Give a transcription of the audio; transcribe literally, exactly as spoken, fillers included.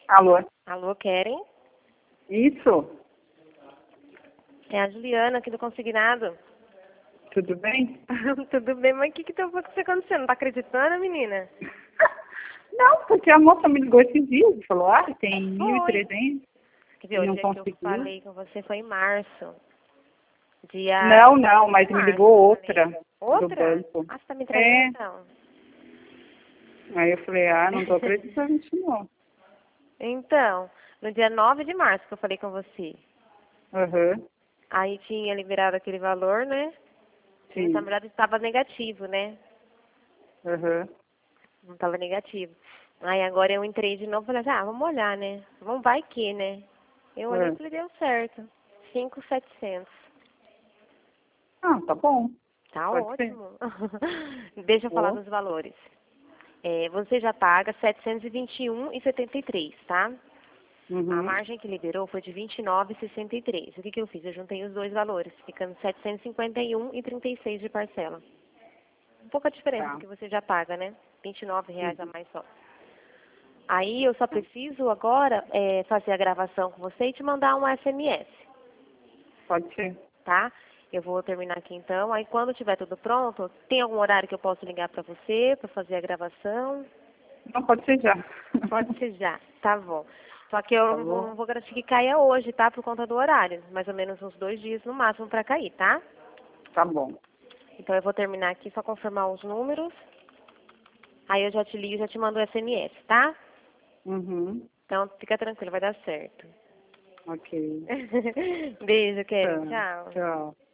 Alô? Alô, Keren? Isso? É a Juliana aqui do Consignado. Tudo bem? Tudo bem, mas o que que tá acontecendo? Não tá acreditando, menina? Não, porque a moça me ligou esses dias e falou, ah, tem mil e Foi. trezentos Quer dizer, e o não dia que eu conseguiu. falei com você foi em março. Dia Não, não, de mas me março, ligou eu outra falei. do Outra? banco. Ah, você tá me É. trazendo então. Aí eu falei, ah, não tô acreditando nisso não. Então, no dia nove de março que eu falei com você. Aham, Aí tinha liberado aquele valor, né? E na sim. verdade estava negativo, né? Aham. Não estava negativo. Aí agora eu entrei de novo e falei assim, ah, vamos olhar, né? Vamos, vai que, né? Eu olhei e É. falei, deu certo. cinco mil e setecentos. Ah, tá bom. Tá Pode ser. ótimo. Deixa eu falar Ô. dos valores. É, você já paga setecentos e vinte e um e setenta e três, tá? A Uhum. margem que liberou foi de vinte e nove e sessenta e três. O que que eu fiz? Eu juntei os dois valores, ficando setecentos e cinquenta e um e trinta e seis de parcela. Um pouco a diferença do Tá. que você já paga, né? vinte e nove reais a Uhum. mais só. Aí eu só preciso agora é, fazer a gravação com você e te mandar um S M S, Pode ser. tá? Eu vou terminar aqui então. Aí quando tiver tudo pronto, tem algum horário que eu posso ligar pra você pra fazer a gravação? Não, pode ser já. Pode ser já, tá bom. Só que eu Tá não vou, não bom? vou garantir que caia hoje, tá? Por conta do horário. Mais ou menos uns dois dias no máximo pra cair, tá? Tá bom. Então eu vou terminar aqui, só confirmar os números. Aí eu já te ligo e já te mando o S M S, tá? Uhum. Então fica tranquilo, vai dar certo. Ok. Beijo, Karen. Tá. Tchau. Tchau.